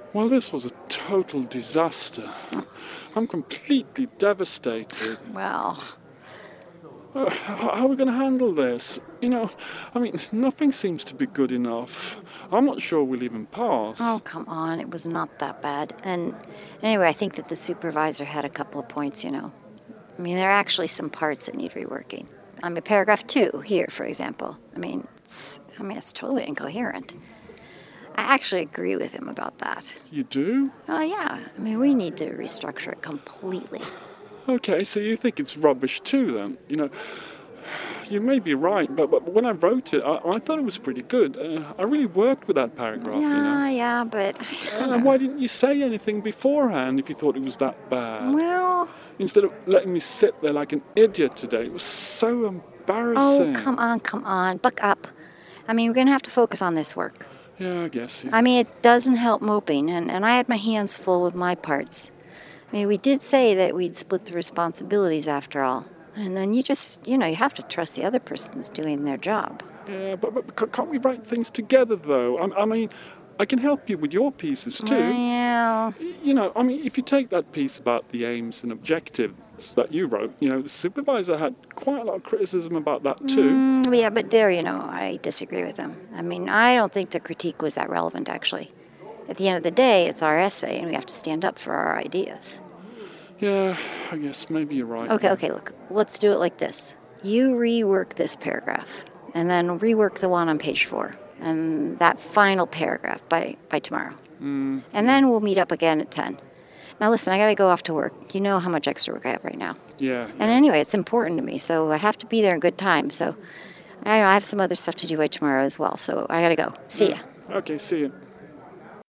Well, this was a total disaster. I'm completely devastated. Well, How are we going to handle this? Nothing seems to be good enough. I'm not sure we'll even pass. oh, come on. It was not that bad. And anyway, I think that the supervisor had a couple of points, I mean, there are actually some parts that need reworking. Paragraph 2 here, for example. It's totally incoherent. I actually agree with him about that. You do? Oh, yeah. We need to restructure it completely. Okay, so you think it's rubbish too, then? You may be right, but when I wrote it, I thought it was pretty good. I really worked with that paragraph, Yeah, but... And why didn't you say anything beforehand if you thought it was that bad? Well... Instead of letting me sit there like an idiot today, it was so embarrassing. Oh, come on. Buck up. We're going to have to focus on this work. Yeah, I guess. Yeah. It doesn't help moping, and I had my hands full with my parts. We did say that we'd split the responsibilities after all. And then you just, you have to trust the other person's doing their job. Yeah, but can't we write things together, though? I can help you with your pieces, too. Well... If you take that piece about the aims and objectives that you wrote, the supervisor had quite a lot of criticism about that, too. Yeah, but there, I disagree with him. I don't think the critique was that relevant, actually. At the end of the day, it's our essay, and we have to stand up for our ideas. Yeah, I guess maybe you're right. Okay, look, let's do it like this. You rework this paragraph, and then rework the one on page 4, and that final paragraph by tomorrow. And then we'll meet up again at 10. Now listen, I gotta go off to work. You know how much extra work I have right now. Yeah. And anyway, it's important to me, so I have to be there in good time. So I have some other stuff to do by tomorrow as well, so I gotta go. See ya. Okay, see you.